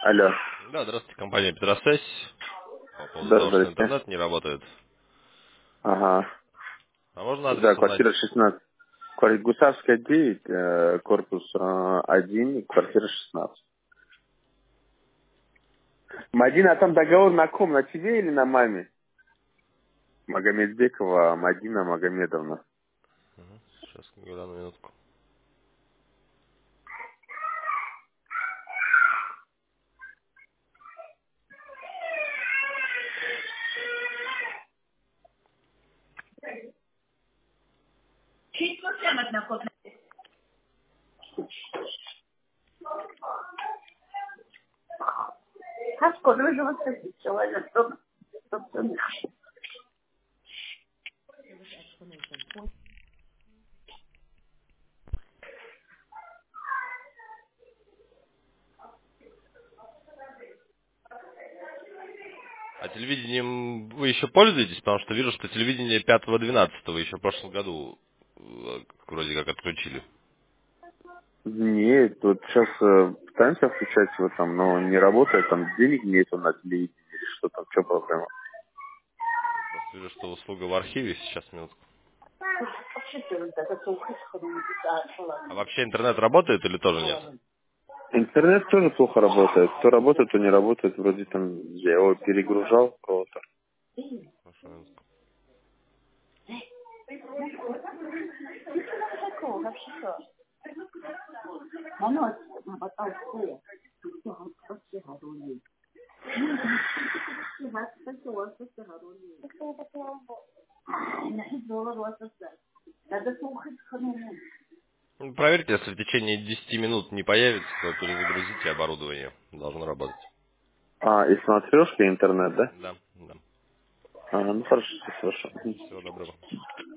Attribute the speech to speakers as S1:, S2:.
S1: Алло.
S2: Да, здравствуйте, компания Петросвязь. По поводу
S1: Да,
S2: того, что
S1: здрасте.
S2: интернет не работает.
S1: Ага.
S2: А можно адрес
S1: Да,
S2: узнать?
S1: квартира 16. Гусарская 9, корпус 1, квартира 16. Мадина, а там договор на ком? На тебе или на маме? Магомедбекова Мадина Магомедовна.
S2: Сейчас, на минутку. А телевидением вы еще пользуетесь? Потому что вижу, что телевидение 5.12 еще в прошлом году вроде как отключили.
S1: Нет, вот сейчас пытаемся включать его там, но не работает, там денег нету на телевидении или что там, что проблема?
S2: Просто вижу, что услуга в архиве сейчас, минутку. А вообще интернет работает или тоже нет?
S1: Интернет тоже плохо работает. То работает, то не работает. Вроде там я его перегружал кого-то.
S2: Хорошо, минутку. Ну, проверьте, если в течение 10 минут не появится, то перезагрузите оборудование. Должно работать.
S1: А, и смотрешка интернет, да?
S2: Да, да.
S1: А, ну хорошо, хорошо.
S2: Всего доброго.